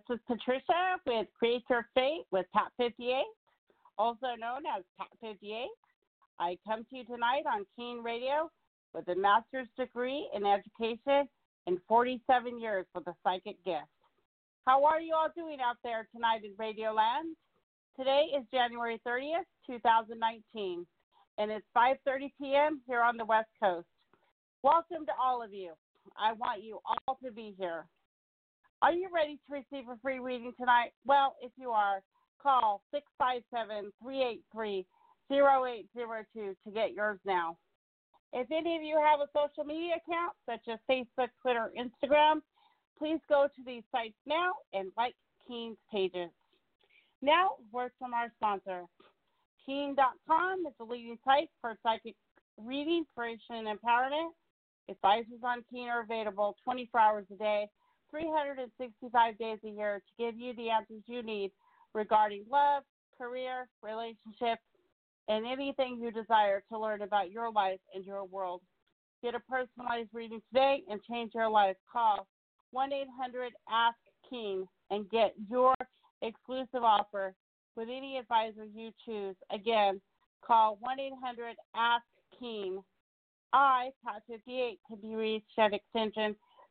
is Patricia with Create Your Fate with Pat 58, also known as Pat 58. I come to you tonight on Keen Radio with a master's degree in education and 47 years with a psychic gift. How are you all doing out there tonight in Radio Land? Today is January 30th, 2019, and it's 5:30 p.m. here on the West Coast. Welcome to all of you. I want you all to be here. Are you ready to receive a free reading tonight? Well, if you are, call 657-383-0802 to get yours now. If any of you have a social media account, such as Facebook, Twitter, Instagram, please go to these sites now and like Keen's pages. Now, word from our sponsor. Keen.com is the leading site for psychic reading, inspiration, and empowerment. Advisors on Keen are available 24 hours a day, 365 days a year to give you the answers you need regarding love, career, relationships, and anything you desire to learn about your life and your world. Get a personalized reading today and change your life. Call 1-800-ASK-KEEN and get your exclusive offer with any advisor you choose. Again, call 1-800-ASK-KEEN. I, Pat 58, can be reached at extension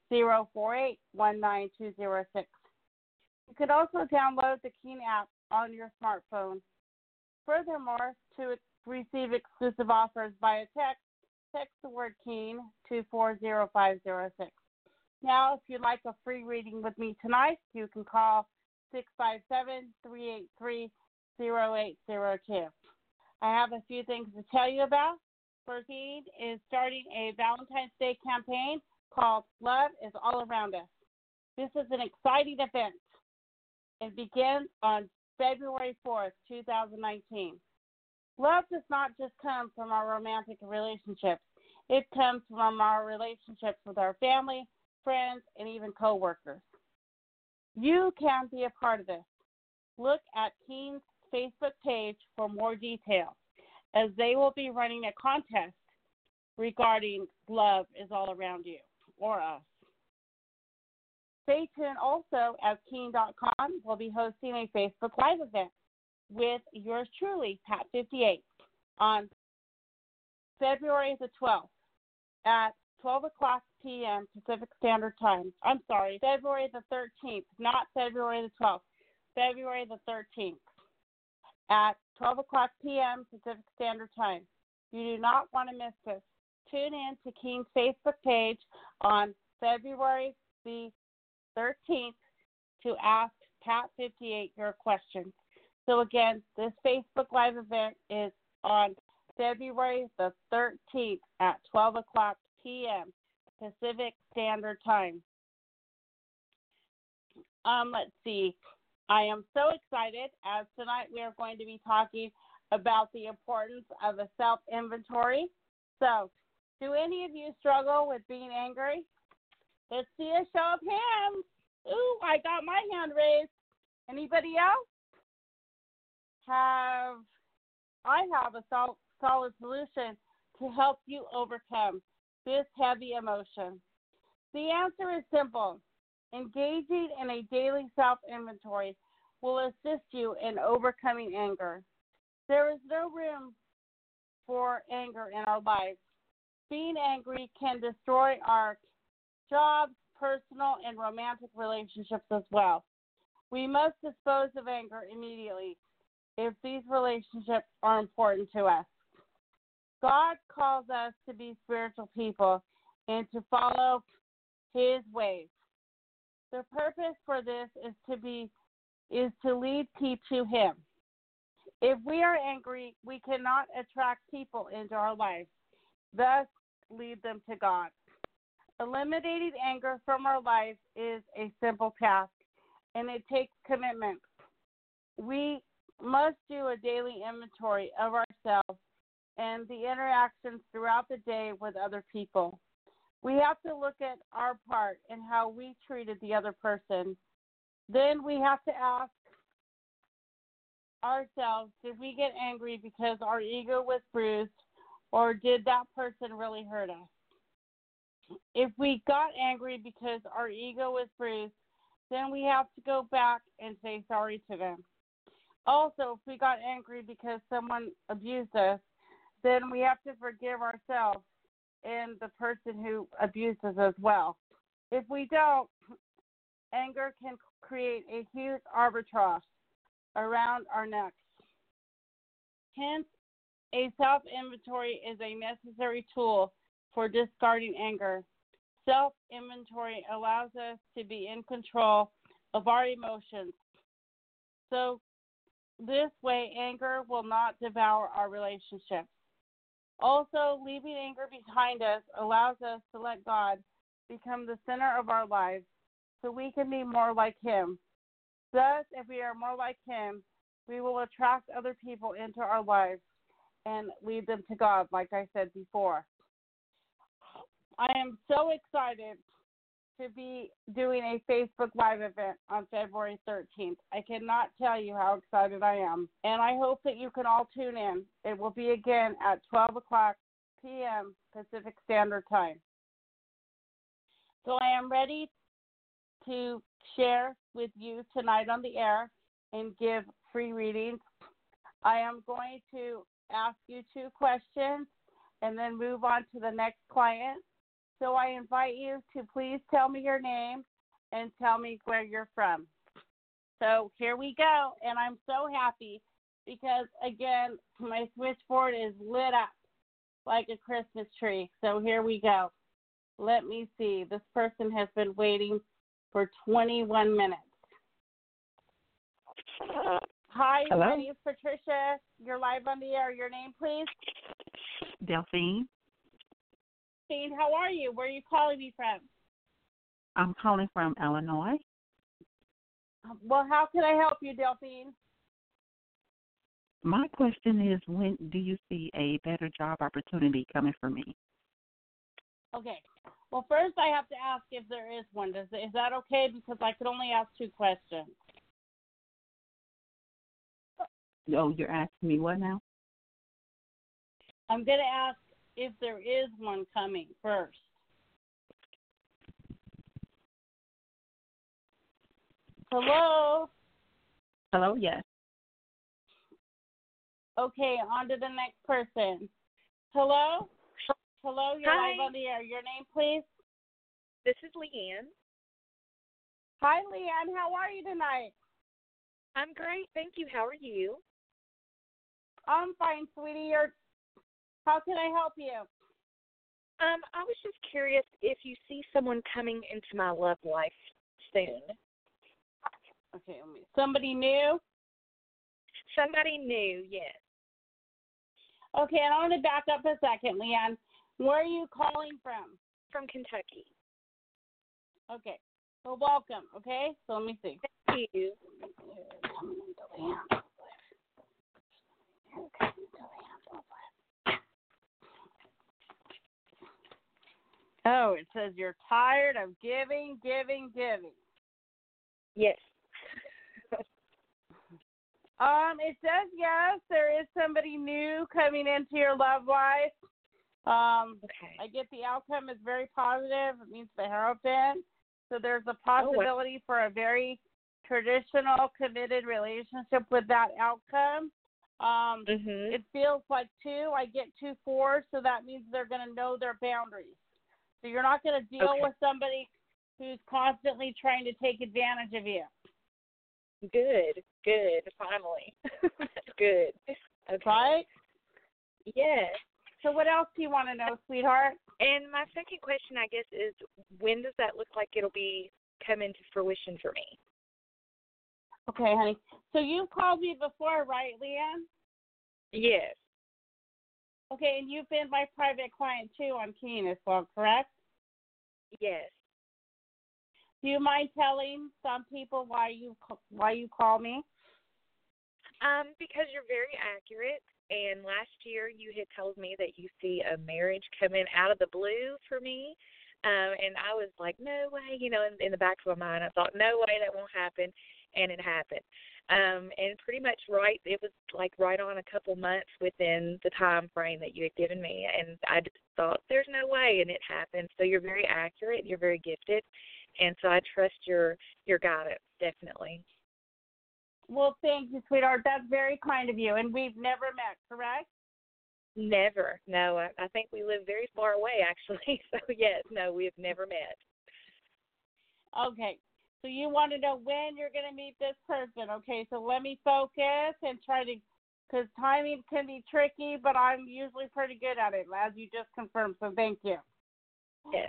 048-19206. You can also download the Keen app on your smartphone. Furthermore, to receive exclusive offers via text the word Keen to 40506. Now, if you'd like a free reading with me tonight, you can call 657-383-0802. I have a few things to tell you about. First, Keen is starting a Valentine's Day campaign called Love is All Around Us. This is an exciting event. It begins on February 4th, 2019. Love does not just come from our romantic relationships. It comes from our relationships with our family, friends, and even coworkers. You can be a part of this. Look at Keen's Facebook page for more details, as they will be running a contest regarding Love is All Around You or us. Stay tuned also, as Keen.com will be hosting a Facebook Live event with yours truly, Pat 58, on February the 12th at 12 o'clock p.m. Pacific Standard Time. I'm sorry, February the 13th, not February the 12th, February the 13th at 12 o'clock p.m. Pacific Standard Time. You do not want to miss this. Tune in to Keen's Facebook page on February the 13th to ask Pat 58 your questions. So again, this Facebook Live event is on February the 13th at 12 o'clock p.m. Pacific Standard Time. Let's see. I am so excited, as tonight we are going to be talking about the importance of a self-inventory. So, do any of you struggle with being angry? Let's see a show of hands. Ooh, I got my hand raised. Anybody else? I have a solid solution to help you overcome this heavy emotion. The answer is simple. Engaging in a daily self-inventory will assist you in overcoming anger. There is no room for anger in our lives. Being angry can destroy our jobs, personal, and romantic relationships as well. We must dispose of anger immediately if these relationships are important to us. God calls us to be spiritual people and to follow His ways. The purpose for this is to lead people to Him. If we are angry, we cannot attract people into our lives, thus lead them to God. Eliminating anger from our lives is a simple task, and it takes commitment. We must do a daily inventory of ourselves and the interactions throughout the day with other people. We have to look at our part and how we treated the other person. Then we have to ask ourselves, did we get angry because our ego was bruised, or did that person really hurt us? If we got angry because our ego was bruised, then we have to go back and say sorry to them. Also, if we got angry because someone abused us, then we have to forgive ourselves and the person who abused us as well. If we don't, anger can create a huge arbitrage around our necks. Hence, a self-inventory is a necessary tool for discarding anger. Self-inventory allows us to be in control of our emotions. So this way, anger will not devour our relationships. Also, leaving anger behind us allows us to let God become the center of our lives so we can be more like Him. Thus, if we are more like Him, we will attract other people into our lives and lead them to God, like I said before. I am so excited to be doing a Facebook Live event on February 13th. I cannot tell you how excited I am, and I hope that you can all tune in. It will be again at 12 o'clock p.m. Pacific Standard Time. So I am ready to share with you tonight on the air and give free readings. I am going to ask you 2 questions and then move on to the next client. So I invite you to please tell me your name and tell me where you're from. So here we go, and I'm so happy because, again, my switchboard is lit up like a Christmas tree. So here we go. Let me see. This person has been waiting for 21 minutes. Hi, Hello? my name is Patricia. You're live on the air. Your name, please? Delphine. Delphine, how are you? Where are you calling me from? I'm calling from Illinois. Well, how can I help you, Delphine? My question is, when do you see a better job opportunity coming for me? Okay. Well, first I have to ask if there is one. Is that okay? Because I could only ask 2 questions. Oh, you're asking me what now? I'm going to ask if there is one coming first. Hello? Hello, yes. Okay, on to the next person. Hello? Hello, you're Hi. live on the air. Your name, please? This is Leanne. Hi, Leanne. How are you tonight? I'm great, thank you. How are you? I'm fine, sweetie. How can I help you? I was just curious if you see someone coming into my love life soon. Okay, somebody new? Somebody new, yes. Okay, and I want to back up a second, Leanne. Where are you calling from? From Kentucky. Okay. Well, welcome, okay? So let me see. Thank you. Oh, it says you're tired of giving. Yes. It says yes, there is somebody new coming into your love life. Okay. I get the outcome is very positive. It means the Hierophant. So there's a possibility for a very traditional, committed relationship with that outcome. It feels like 2. I get 2 4s, so that means they're going to know their boundaries. So you're not going to deal with somebody who's constantly trying to take advantage of you. Good. Finally. Good. Okay. Right? Yes. So what else do you want to know, sweetheart? And my second question, I guess, is when does that look like it'll be come into fruition for me? Okay, honey. So you've called me before, right, Leanne? Yes. Okay, and you've been my private client, too, on Keen as well, correct? Yes. Do you mind telling some people why you call me? Because you're very accurate, and last year you had told me that you see a marriage coming out of the blue for me, and I was like, no way, in the back of my mind I thought, no way, that won't happen, and it happened. And pretty much it was like right on a couple months within the time frame that you had given me, and I just thought, there's no way, and it happened. So you're very accurate, you're very gifted, And so I trust your guidance, definitely. Well, thank you, sweetheart. That's very kind of you. And we've never met, correct? Never. No, I think we live very far away, actually. So, yes, no, we have never met. Okay. So you want to know when you're going to meet this person. Okay, so let me focus and try to, because timing can be tricky, but I'm usually pretty good at it, as you just confirmed. So thank you. Yes.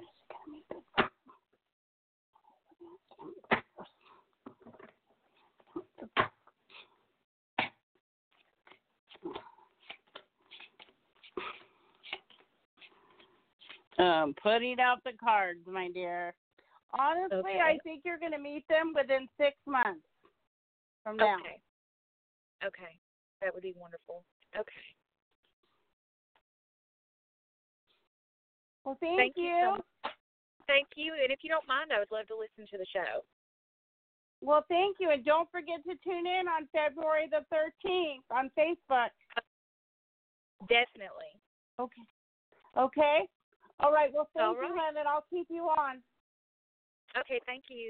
Putting out the cards, my dear. Honestly, Okay. I think you're going to meet them within 6 months from now. Okay. Okay. That would be wonderful. Okay. Well, thank you. Thank you. And if you don't mind, I would love to listen to the show. Well, thank you. And don't forget to tune in on February the 13th on Facebook. Definitely. Okay. Okay? All right. Well, thank All you, right. Helen. I'll keep you on. Okay, thank you.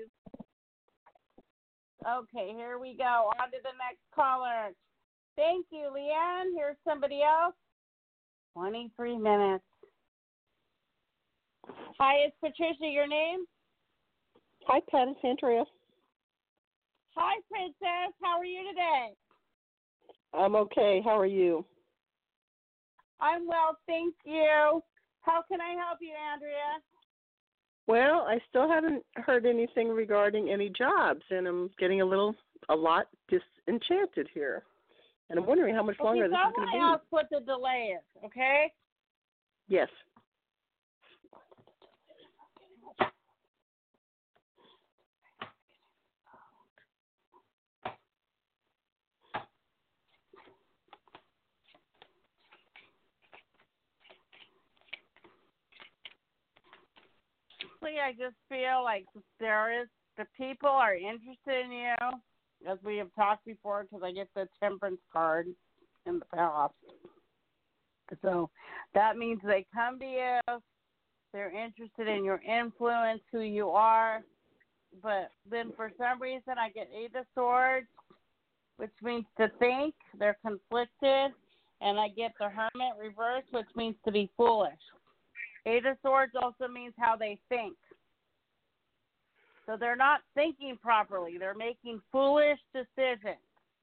Okay, here we go. On to the next caller. Thank you, Leanne. Here's somebody else. 23 minutes. Hi, it's Patricia. Your name? Hi, Pat. It's Andrea. Hi, Princess. How are you today? I'm okay. How are you? I'm well, thank you. How can I help you, Andrea? Well, I still haven't heard anything regarding any jobs, and I'm getting a lot disenchanted here. And I'm wondering how much longer this is going to be. I want to ask what the delay is, okay? Yes. I just feel like the people are interested in you, as we have talked before, because I get the temperance card in the past. So that means they come to you. They're interested in your influence, who you are. But then for some reason I get Eight of Swords, which means to think. They're conflicted. And I get the Hermit reversed, which means to be foolish. Eight of Swords also means how they think. So they're not thinking properly. They're making foolish decisions.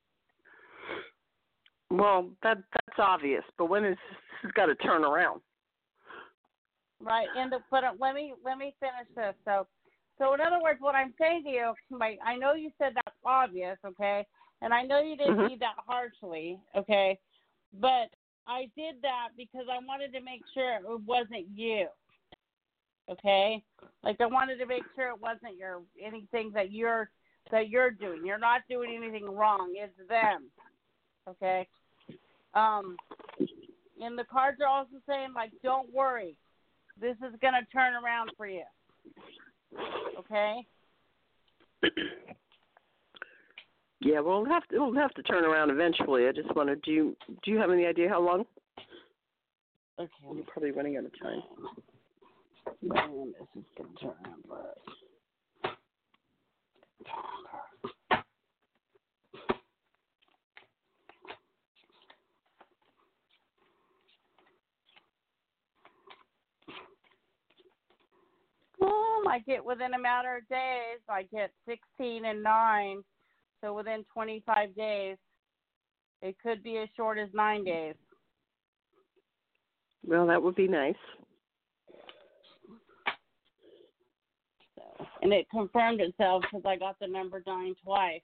Well, that's obvious, but when is this got to turn around? Right. But let me finish this. So in other words, what I'm saying to you, I know you said that's obvious, okay, and I know you didn't mean that harshly, okay, but I did that because I wanted to make sure it wasn't you. Okay, like I wanted to make sure it wasn't anything that you're doing. You're not doing anything wrong. It's them. Okay. And the cards are also saying, like, don't worry, this is gonna turn around for you. Okay. Yeah, well, it'll have to turn around eventually. I just wondered, do you have any idea how long? Okay. You're probably running out of time. Man, this is gonna turn around for us. I get within a matter of days. I get 16 and 9, so within 25 days. It could be as short as 9 days. Well, that would be nice. And it confirmed itself because I got the number 9 twice.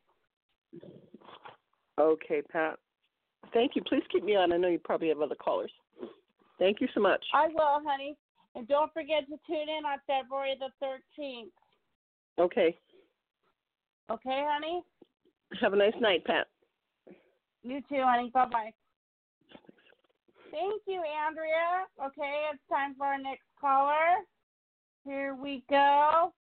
Okay, Pat. Thank you. Please keep me on. I know you probably have other callers. Thank you so much. I will, honey. And don't forget to tune in on February the 13th. Okay. Okay, honey? Have a nice night, Pat. You too, honey. Bye-bye. Thank you, Andrea. Okay, it's time for our next caller. Here we go.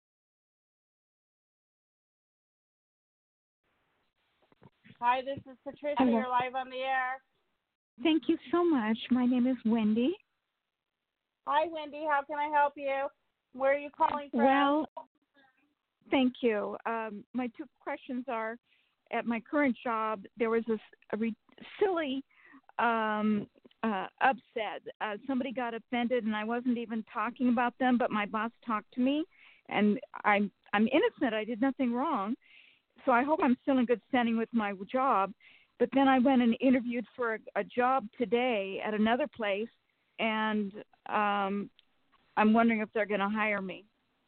Hi, this is Patricia. Hello. You're live on the air. Thank you so much. My name is Wendy. Hi, Wendy. How can I help you? Where are you calling from? Well, Thank you. My two questions are, at my current job, there was silly upset. Somebody got offended, and I wasn't even talking about them, but my boss talked to me, and I'm innocent. I did nothing wrong, so I hope I'm still in good standing with my job. But then I went and interviewed for a job today at another place, and I'm wondering if they're going to hire me.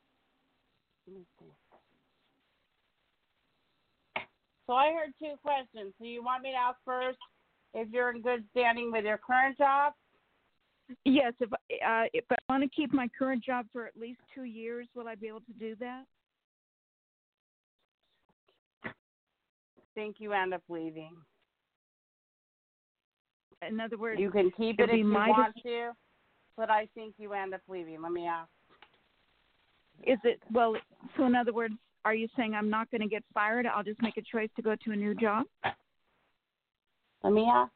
So I heard two questions. So you want me to ask first if you're in good standing with your current job? Yes, if I want to keep my current job for at least 2 years, will I be able to do that? I think you end up leaving. In other words, you can keep it if you want to, but I think you end up leaving. Let me ask. So in other words, are you saying I'm not going to get fired? I'll just make a choice to go to a new job? Let me ask.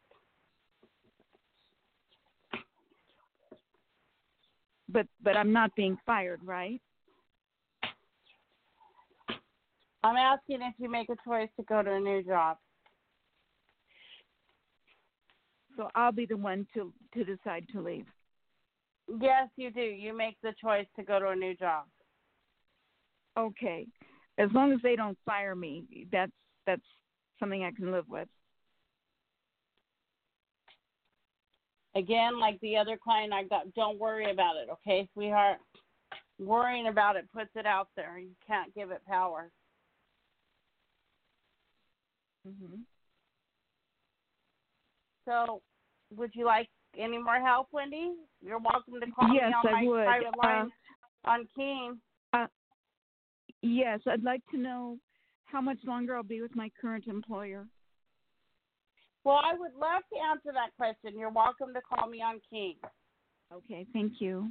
But I'm not being fired, right? I'm asking if you make a choice to go to a new job. So I'll be the one to decide to leave. Yes, you do. You make the choice to go to a new job. Okay. As long as they don't fire me, that's something I can live with. Again, like the other client I got, don't worry about it, okay, sweetheart? Worrying about it puts it out there. You can't give it power. Mm-hmm. So, would you like any more help, Wendy? You're welcome to call me on my private line on Keen. Yes, I'd like to know how much longer I'll be with my current employer. Well, I would love to answer that question. You're welcome to call me on Keen. Okay, thank you.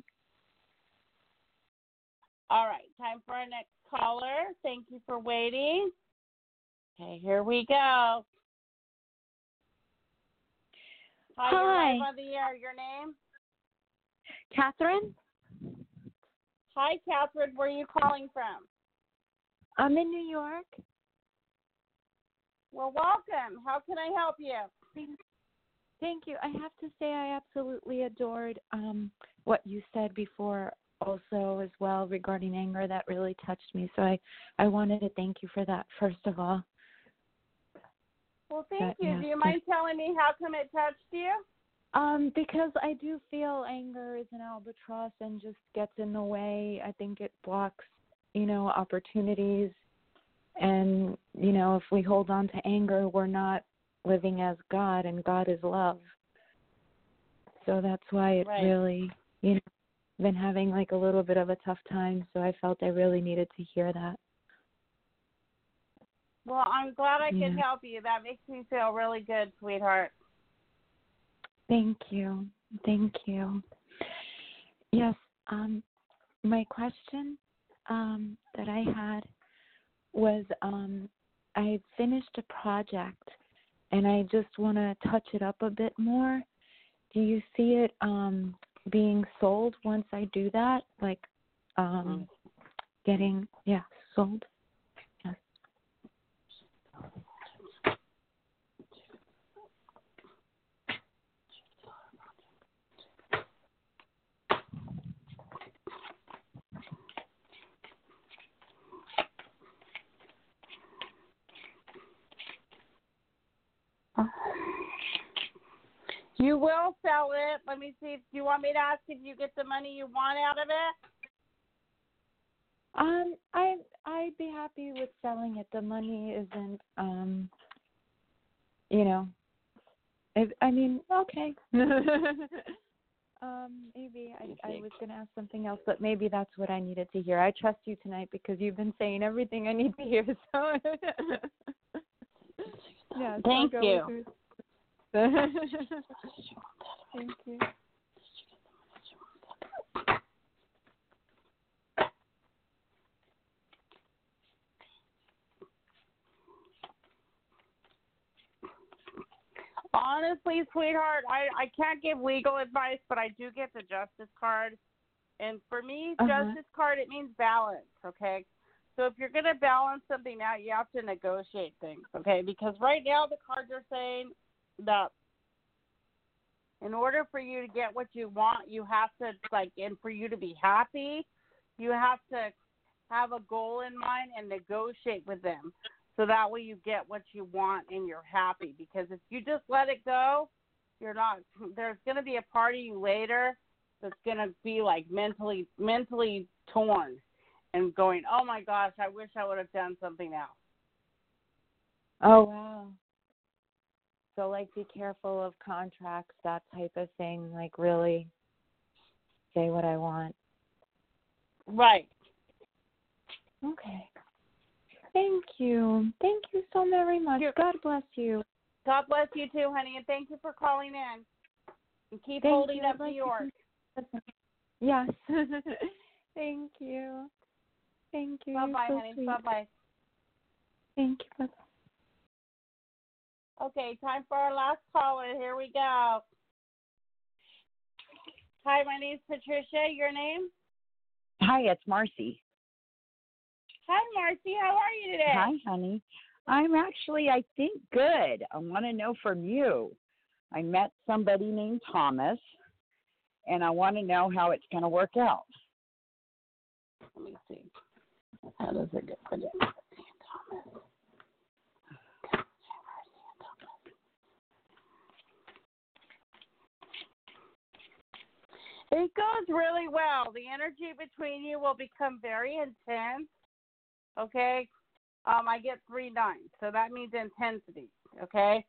All right, time for our next caller. Thank you for waiting. Okay, here we go. Hi. You're live on the air. Your name? Catherine. Hi, Catherine. Where are you calling from? I'm in New York. Well, welcome. How can I help you? Thank you. I have to say I absolutely adored what you said before also as well regarding anger. That really touched me. So I wanted to thank you for that, first of all. Well, thank you. Do you mind telling me how come it touched you? Because I do feel anger is an albatross and just gets in the way. I think it blocks, opportunities. And, if we hold on to anger, we're not living as God, and God is love. So that's why it really, been having like a little bit of a tough time. So I felt I really needed to hear that. Well, I'm glad I could help you. That makes me feel really good, sweetheart. Thank you. Thank you. Yes, my question that I had was I finished a project, and I just want to touch it up a bit more. Do you see it being sold once I do that? Like getting, sold? Yes. You will sell it. Let me see. Do you want me to ask if you get the money you want out of it? I'd be happy with selling it. The money isn't, okay. Maybe I was going to ask something else, but maybe that's what I needed to hear. I trust you tonight because you've been saying everything I need to hear. So, yeah. Thank you. Thank you. Honestly, sweetheart, I can't give legal advice, but I do get the justice card. And for me, justice card, it means balance, okay? So if you're going to balance something out, you have to negotiate things, okay? Because right now the cards are saying that in order for you to get what you want, you have to, and for you to be happy, you have to have a goal in mind and negotiate with them. So that way you get what you want and you're happy. Because if you just let it go, you're not. There's going to be a part of you later that's going to be mentally torn and going, oh my gosh, I wish I would have done something else. Oh, wow. So, be careful of contracts, that type of thing. Really say what I want. Right. Okay. Thank you. Thank you so very much. God bless you. God bless you too, honey, and thank you for calling in. And keep holding up New York. Yes. Thank you. Thank you. Bye-bye, so honey. Sweet. Bye-bye. Thank you. Bye-bye. Okay, time for our last caller. Here we go. Hi, my name's Patricia. Your name? Hi, it's Marcy. Hi, Marcy. How are you today? Hi, honey. I'm actually, I think, good. I want to know from you. I met somebody named Thomas, and I want to know how it's going to work out. Let me see. How does it get put in? Thomas. It goes really well. The energy between you will become very intense. Okay? I get 3 9s, so that means intensity. Okay?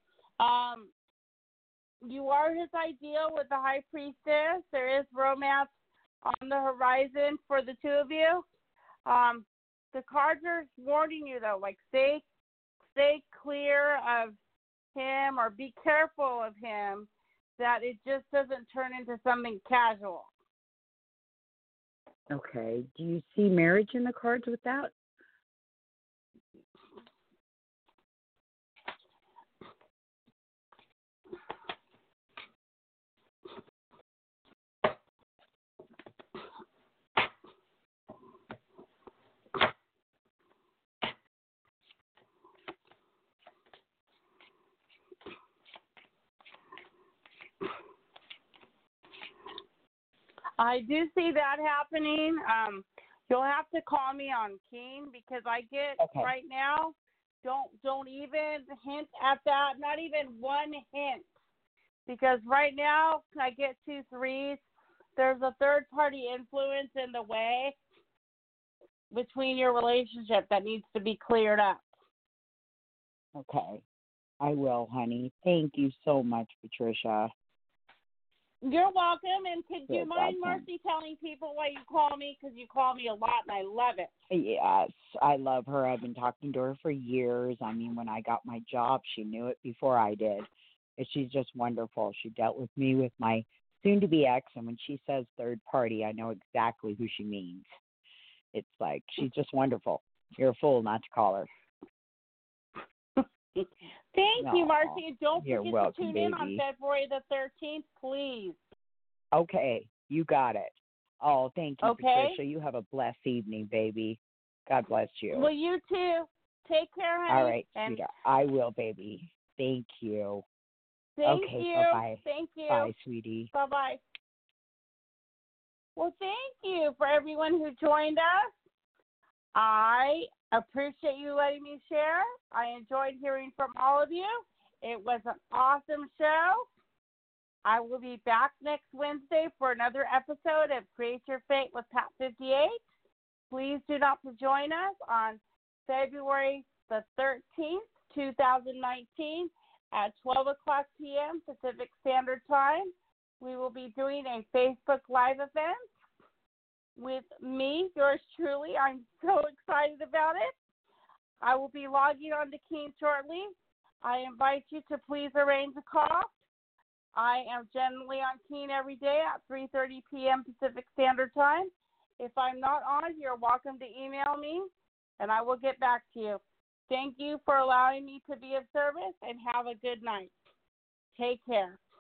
You are his ideal with the High Priestess. There is romance on the horizon for the two of you. The cards are warning you, though, stay clear of him or be careful of him, that it just doesn't turn into something casual. Okay. Do you see marriage in the cards with that? I do see that happening. You'll have to call me on Keen because I get right now. Don't even hint at that. Not even one hint, because right now I get 2 3s. There's a third party influence in the way between your relationship that needs to be cleared up. Okay. I will, honey. Thank you so much, Patricia. You're welcome, and could you mind, Marcy, telling people why you call me? Because you call me a lot, and I love it. Yes, I love her. I've been talking to her for years. I mean, when I got my job, she knew it before I did. And she's just wonderful. She dealt with me with my soon-to-be ex, and when she says third party, I know exactly who she means. It's she's just wonderful. You're a fool not to call her. Thank you, Marcy. And don't You're forget welcome, to tune baby. in on February the 13th, please. Okay, you got it. Oh, thank you, Okay. Patricia. You have a blessed evening, baby. God bless you. Well, you too. Take care, honey. All right, sweetheart. I will, baby. Thank you. Thank okay, you. Bye-bye. Thank you. Bye, sweetie. Bye-bye. Well, thank you for everyone who joined us. I appreciate you letting me share. I enjoyed hearing from all of you. It was an awesome show. I will be back next Wednesday for another episode of Create Your Fate with Pat 58. Please do not join us on February the 13th, 2019 at 12 o'clock p.m. Pacific Standard Time. We will be doing a Facebook Live event with me, yours truly. I'm so excited about it. I will be logging on to Keen shortly. I invite you to please arrange a call. I am generally on Keen every day at 3:30 p.m. Pacific Standard Time. If I'm not on, you're welcome to email me, and I will get back to you. Thank you for allowing me to be of service, and have a good night. Take care.